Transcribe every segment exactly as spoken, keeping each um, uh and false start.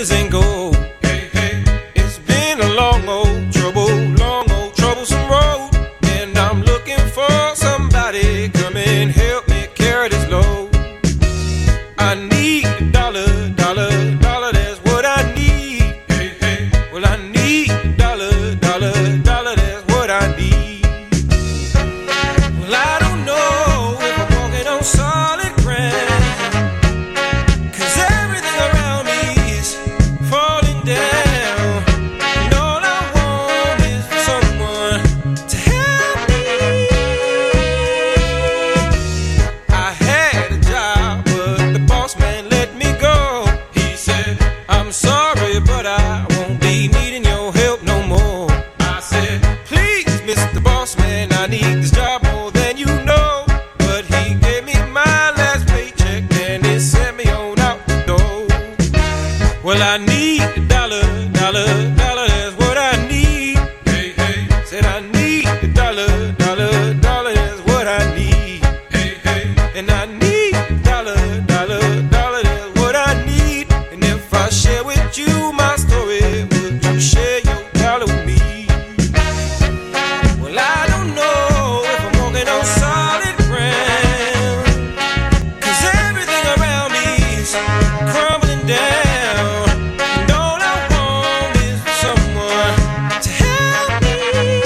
riches and gold. Hey, hey, it's been a long old trouble, long old troublesome road, and I'm looking for somebody come and help me carry this load. I need a dollar, dollar, dollar, that's what I need. Hey, hey, well I need a dollar, dollar, dollar, that's what I need. Well I don't know if I'm walking on solid ground, 'cause everything around me is falling down, and all I want is for someone to help me. I had a job, but the boss man let me go. He said, I'm sorry, but I won't be needing your help no more. I said, please, Mister Boss Man, I need this job more than you know. But he gave me my last paycheck and it sent me on out the door. Well, I need a dollar, dollar, dollar, that's what I need. Hey, hey, said I need a dollar, dollar, dollar, that's what I need. Hey, hey, and I need a dollar, dollar, dollar, that's what I need. And if I share with you my story, would you share your dollar with me? Well, I don't know if I'm walking on solid ground, 'cause everything around me is crumbling down, and all I want is for someone to help me.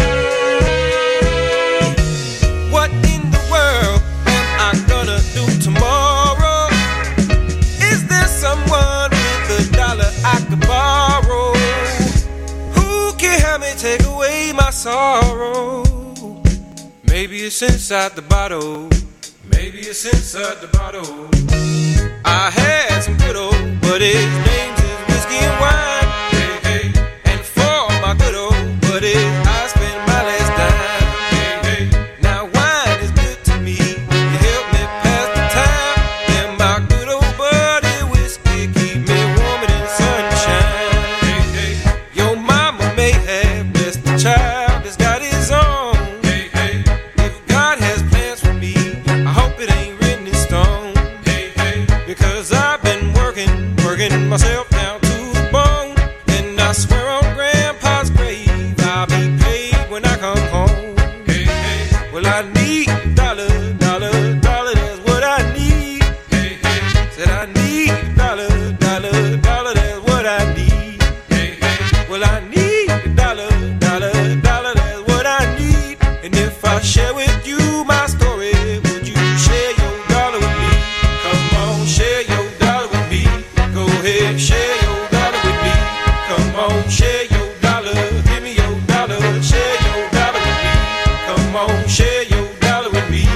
What in the world am I gonna do tomorrow? Is there someone with a dollar I could borrow? Who can help me take away my sorrow? Maybe it's inside the bottle. Maybe it's inside the bottle. I had some good old, but his name's is whiskey and wine. Hey, hey, and for my good old buddies, I spend my last dime. Hey, hey, now wine is good to me. You help me pass the time. And my good old buddy whiskey keep me warmer than sunshine. Hey, hey, your mama may have blessed the child that's got his own. Hey, hey, if God has plans for me, I hope it ain't written in stone. Hey, hey, because I've been working, working myself down to the bone. And I swear on Grandpa's grave, I'll be paid when I come home. Hey, hey, well I need a dollar, dollar, dollar, that's what I need. Hey, hey, said I need a dollar, dollar, dollar, that's what I need. Hey, hey, well I need a dollar, dollar, dollar, that's what I need. And if I share with you my story, would you share your dollar with me? Come on, share your dollar with me. Go ahead, share your dollar with me. Come on, share your dollar. Give me your dollar. Share your dollar with me. Come on, share your dollar with me.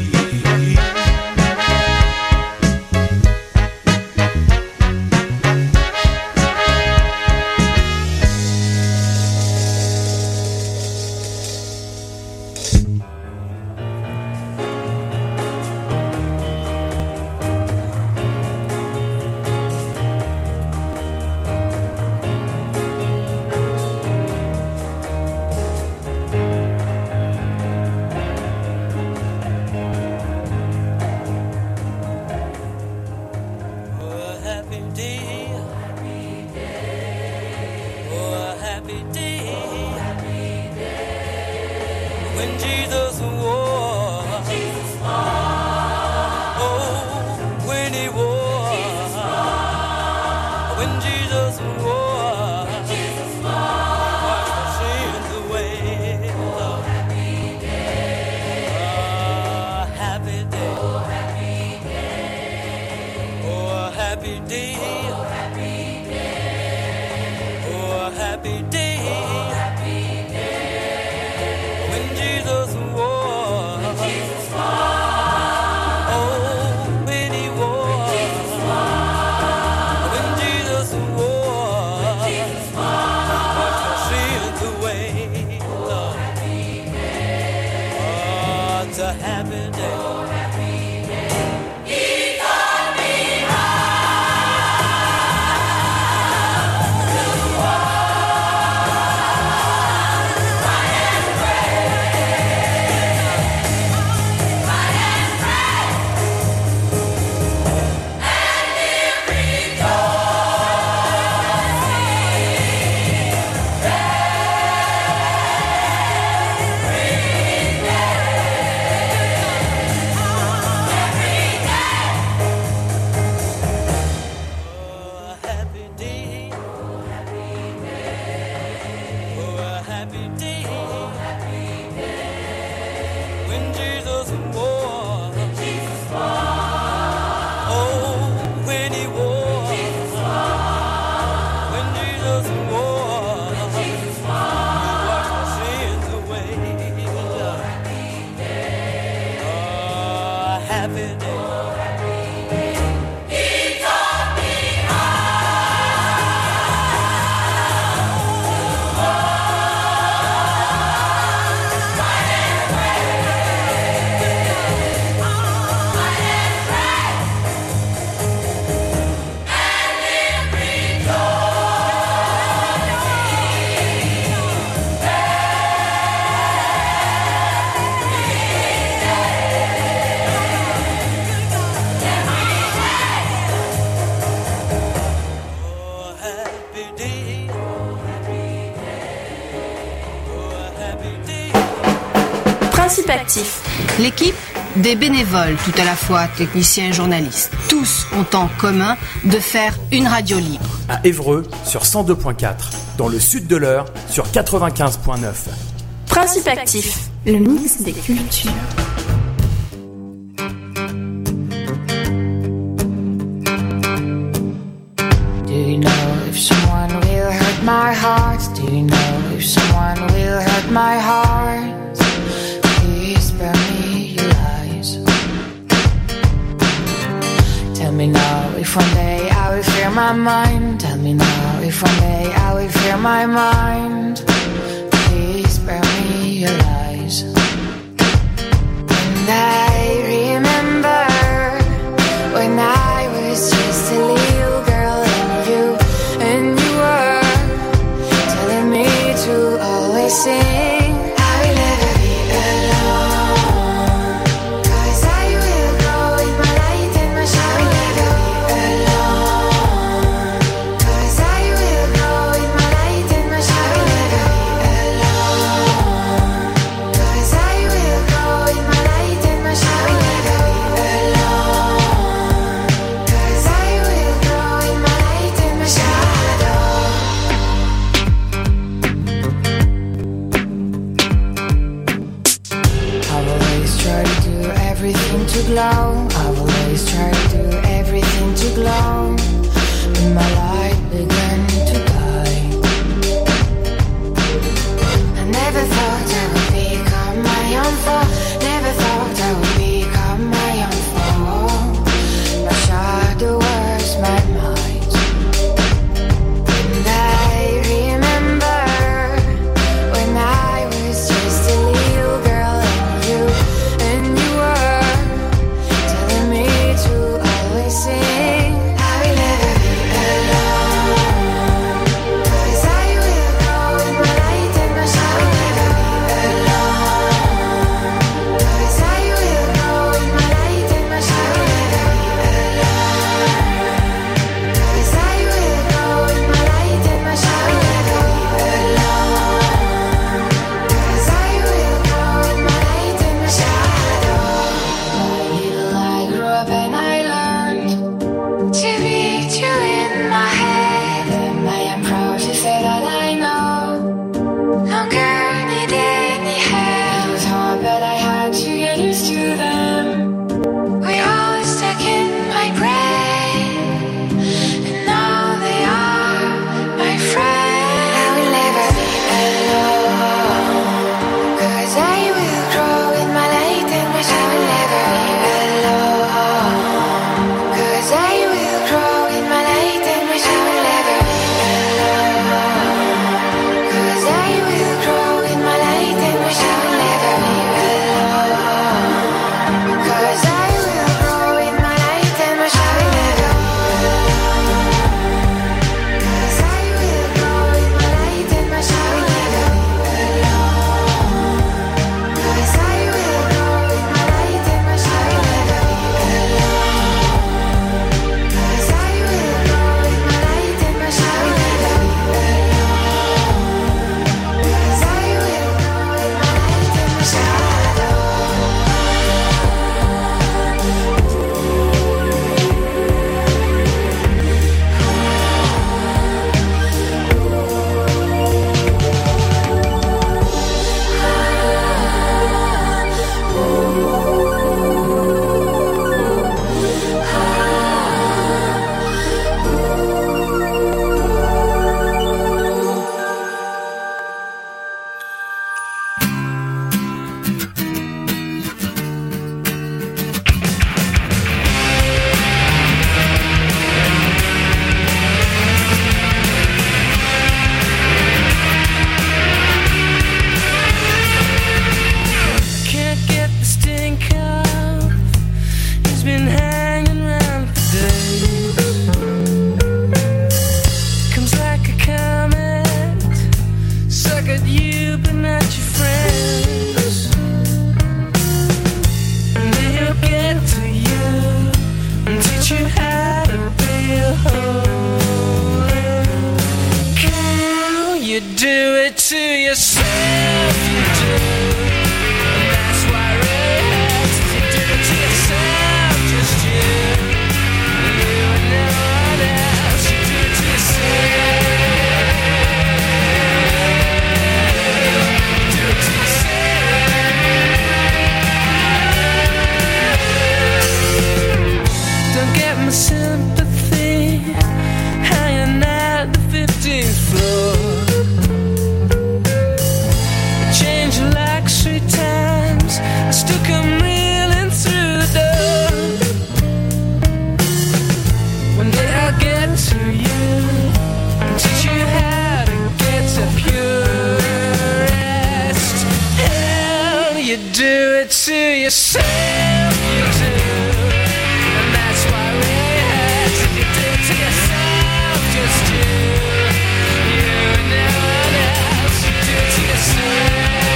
Oh, a happy day. Oh, a happy day. When Jesus wore. Oh, when he wore. When Jesus wore. Wash my sins away. Oh, happy day. Oh, happy day. Oh, a happy day. Oh, a happy day. When Jesus wore. Oh, when he wore. When Jesus wore. Wash my sins away. Lord. Oh, it's a happy day. happy day. Principe actif. L'équipe, des bénévoles, tout à la fois techniciens et journalistes. Tous ont en commun de faire une radio libre. À Évreux sur cent deux virgule quatre, dans le sud de l'Eure sur quatre-vingt-quinze virgule neuf. Principe actif. Le mix des cultures. Do you know if someone will hurt my heart? Do you know if someone will hurt my heart? Please spare me your lies. Tell me now if one day I will fear my mind. Tell me now if one day I will fear my mind. Please spare me your lies. And I remember when I was just a little girl and you, and you were telling me to always sing. you do it to yourself, you do. And that's why it hurts. You do it to yourself, just you. You and no one else. You do it to yourself. You do it to yourself. Don't get my sympathy hanging at the fifteenth floor. I changed your locks three times. I still come reeling through the door. One day I'll get to you and teach you how to get to pure rest. Hell, you do it to yourself, you do. And that's why it hurts. If you do it to yourself, just you. You and no one else. You do it to yourself.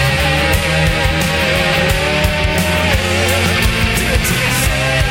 Do it to yourself.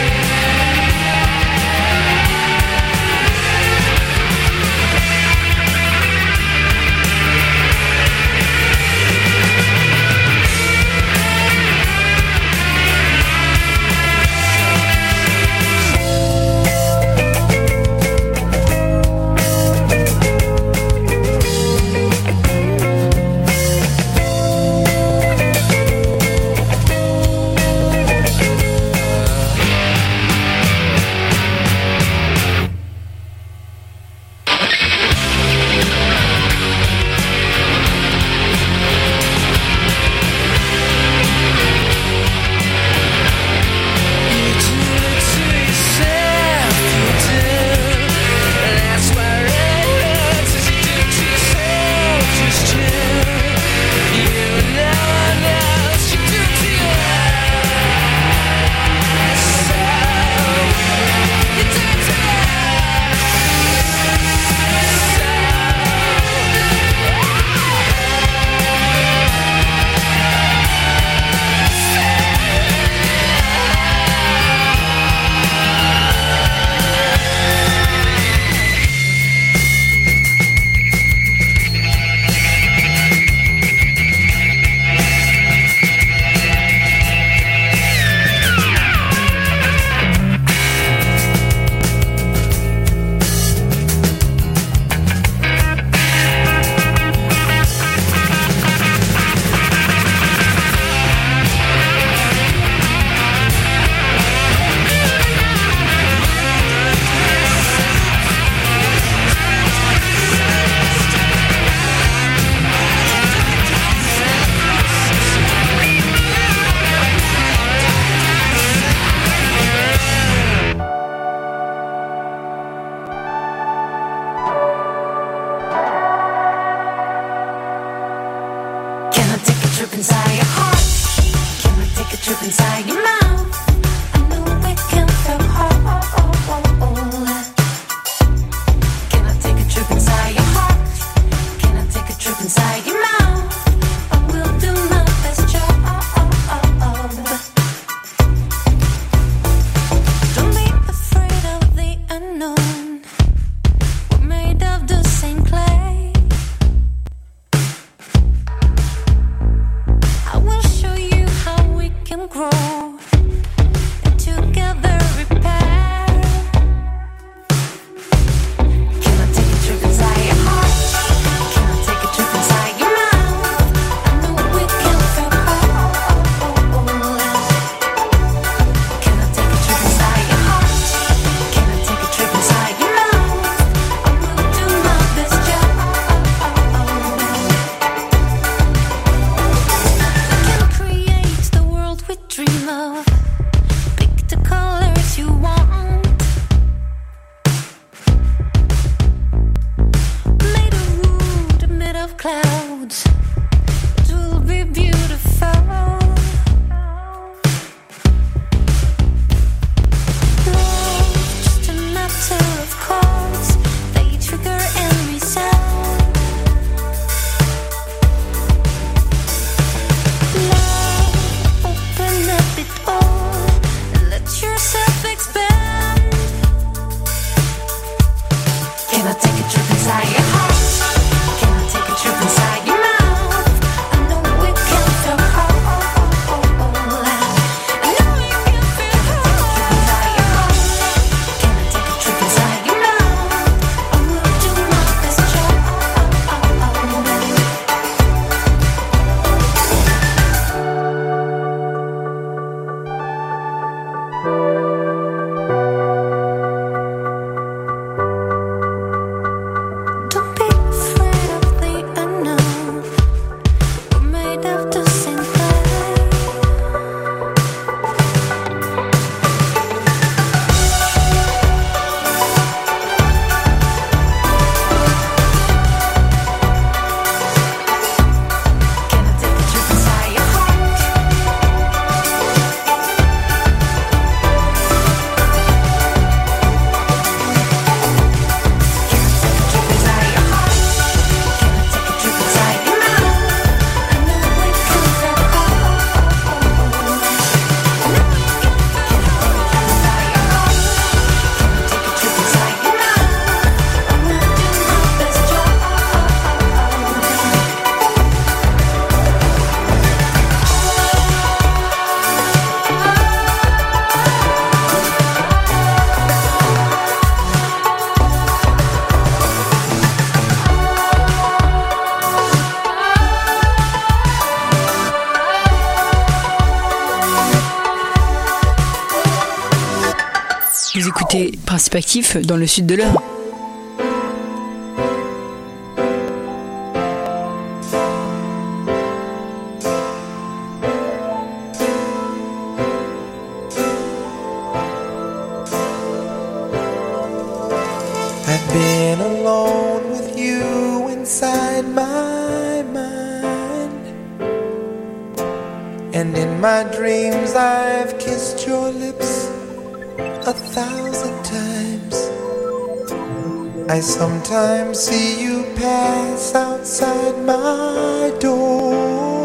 Grow principe actif dans le sud de l'Eure. I've been alone with you inside my mind, and in my dreams I've kissed your lips a thousand times. I sometimes see you pass outside my door.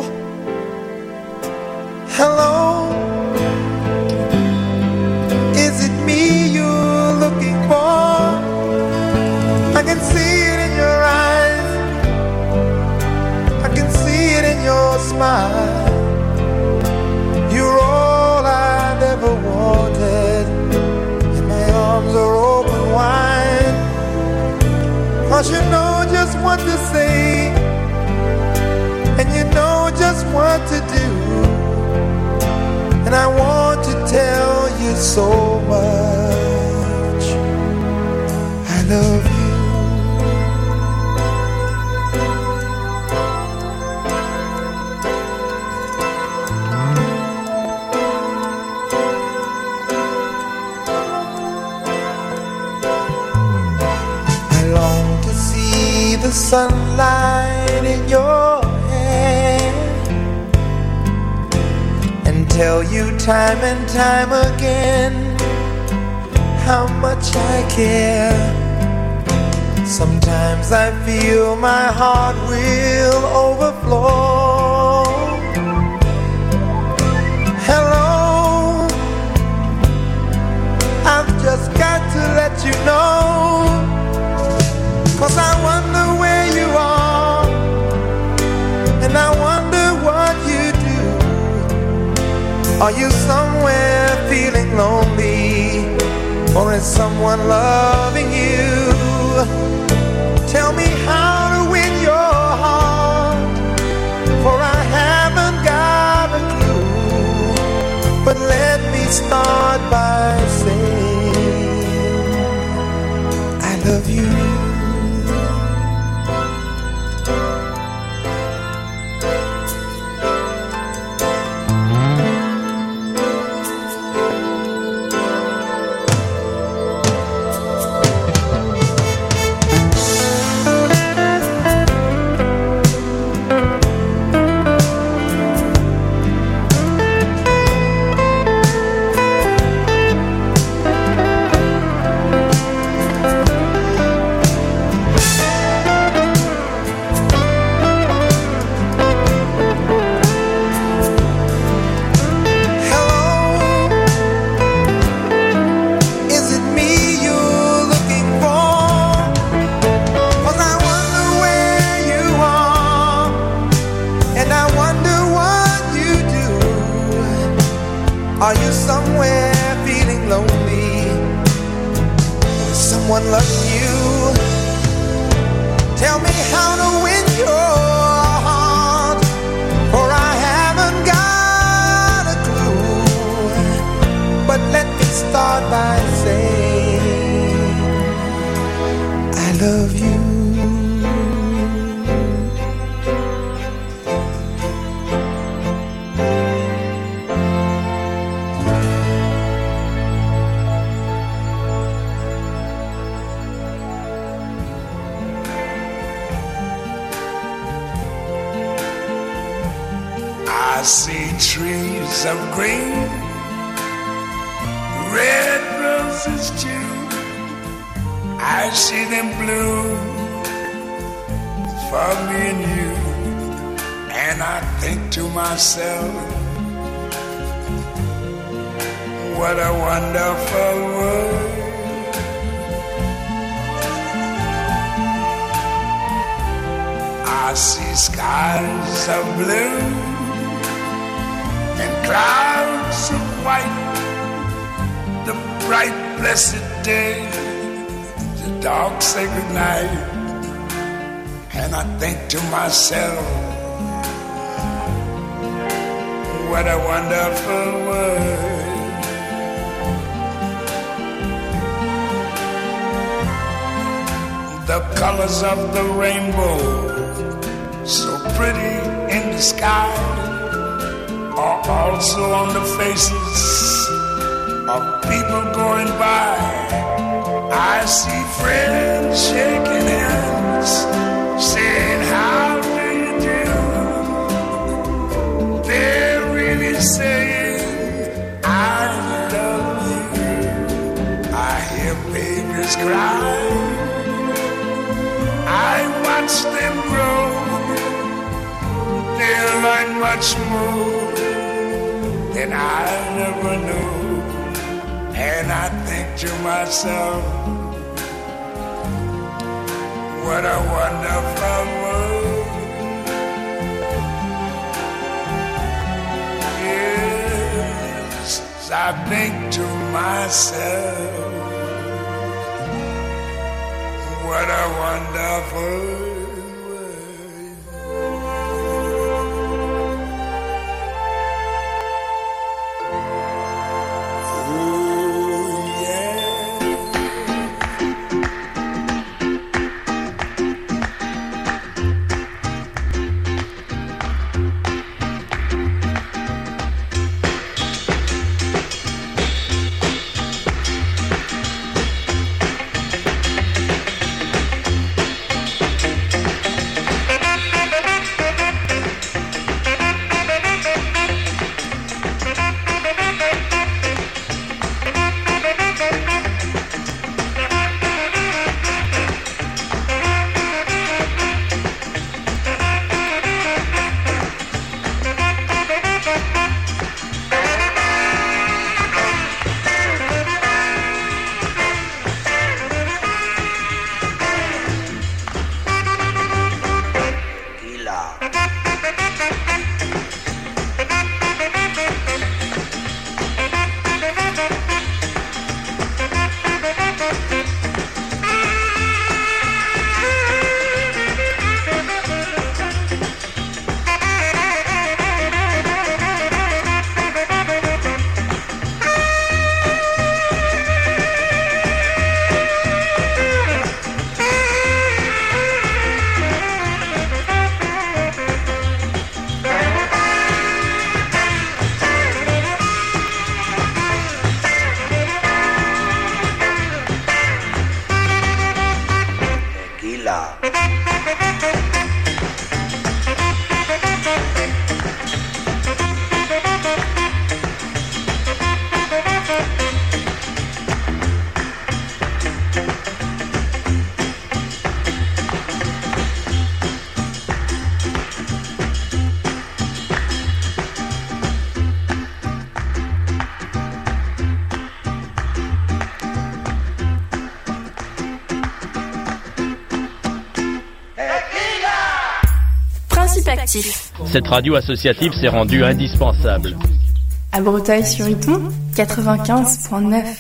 Hello, is it me you're looking for? I can see it in your eyes, I can see it in your smile. You're all I've ever wanted, and my arms are open wide. 'Cause you know just what to say, and you know just what to do, and I want to tell you so much. I love you. The sunlight in your hair, and tell you time and time again how much I care. Sometimes I feel my heart will overflow. Hello, I've just got to let you know, 'cause I wonder where you are, and I wonder what you do. Are you somewhere feeling lonely, or is someone loving you? Tell me how to win your heart, for I haven't got a clue. But let me start by saying I love you. Are you somewhere feeling lonely? Is someone loving you? Tell me how to win your heart, for I haven't got a clue. But let me start by saying I love you. I see trees of green, red roses too. I see them bloom for me and you. And I think to myself, what a wonderful world. I see skies of blue and clouds of white, the bright blessed day, the dark sacred night. And I think to myself, what a wonderful world. the colors of the rainbow, so pretty in the sky, are also on the faces of people going by. I see friends shaking hands, saying, how do you do? They're really saying, I love you. I hear babies cry, I watch them grow. They'll learn much more than I'll never know. And I think to myself, what a wonderful world. Yes, I think to myself, what a wonderful world. Cette radio associative s'est rendue indispensable. À Breteuil-sur-Iton, quatre-vingt-quinze point neuf.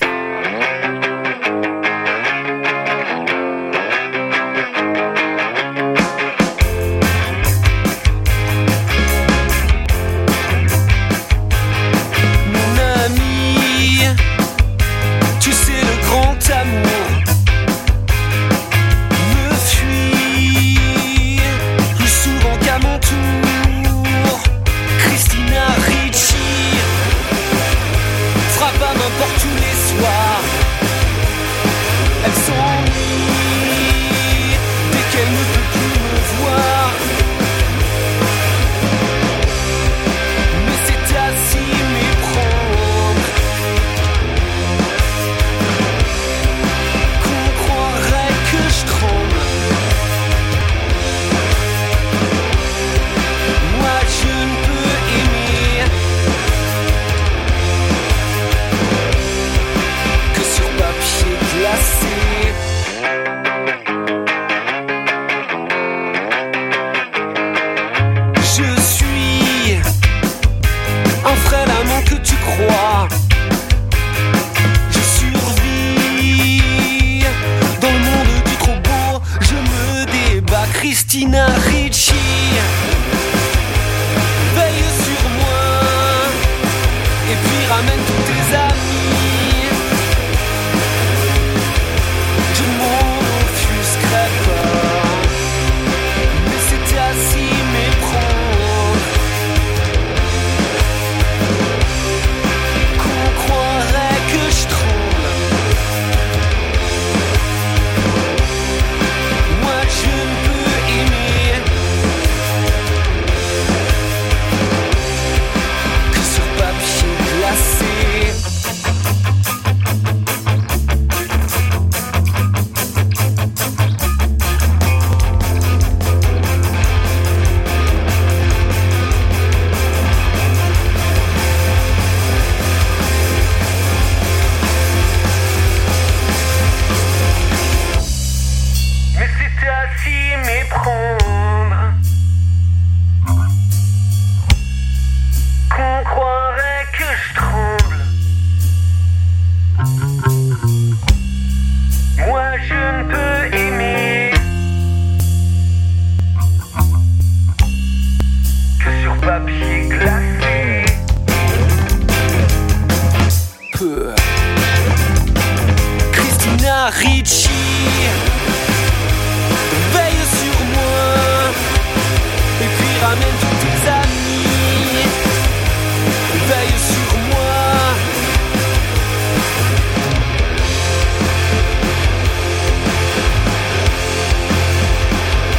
Christina Ricci, veille sur moi, et puis ramène tous tes amis. Je m'en offusquerai. can